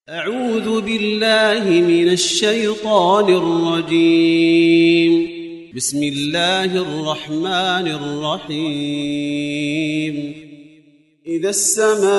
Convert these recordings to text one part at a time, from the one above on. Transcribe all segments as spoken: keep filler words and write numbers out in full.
أعوذ بالله من الشيطان الرجيم. بسم الله الرحمن الرحيم. إذا السماء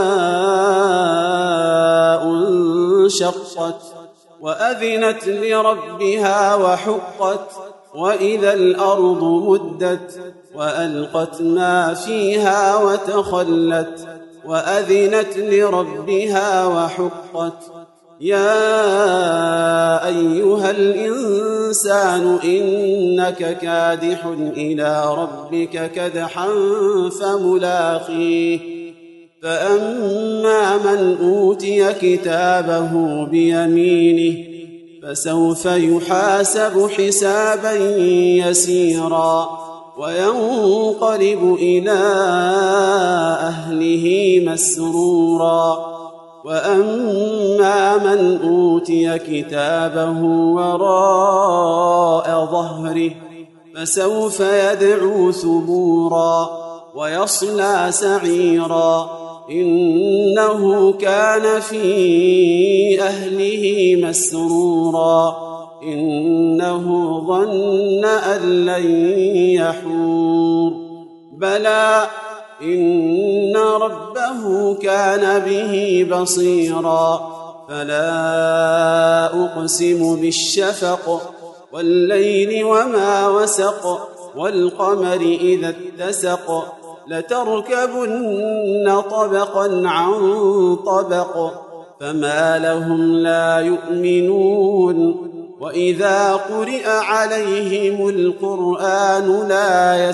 انشقت وأذنت لربها وحقت وإذا الأرض مدت وألقت ما فيها وتخلت وأذنت لربها وحقت يا أيها الإنسان إنك كادح إلى ربك كدحا فملاقيه فأما من أوتي كتابه بيمينه فسوف يحاسب حسابا يسيرا وينقلب إلى أهله مسرورا وأما من أوتي كتابه وراء ظهره فسوف يدعو ثبورا ويصلى سعيرا إنه كان في أهله مسرورا إنه ظن أن لن يحور بلى إن ربه كان به بصيرا فلا أقسم بالشفق والليل وما وسق والقمر إذا اتسق لتركبن طبقا عن طبق فما لهم لا يؤمنون وإذا قرئ عليهم القرآن لا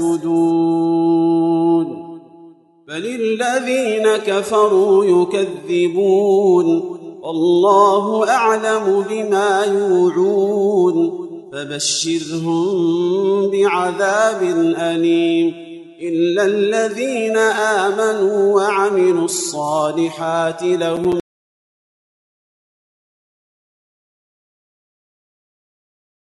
يسجدون بل الذين كفروا يكذبون والله أعلم بما يوعون فبشرهم بعذاب أليم إلا الذين آمنوا وعملوا الصالحات لهم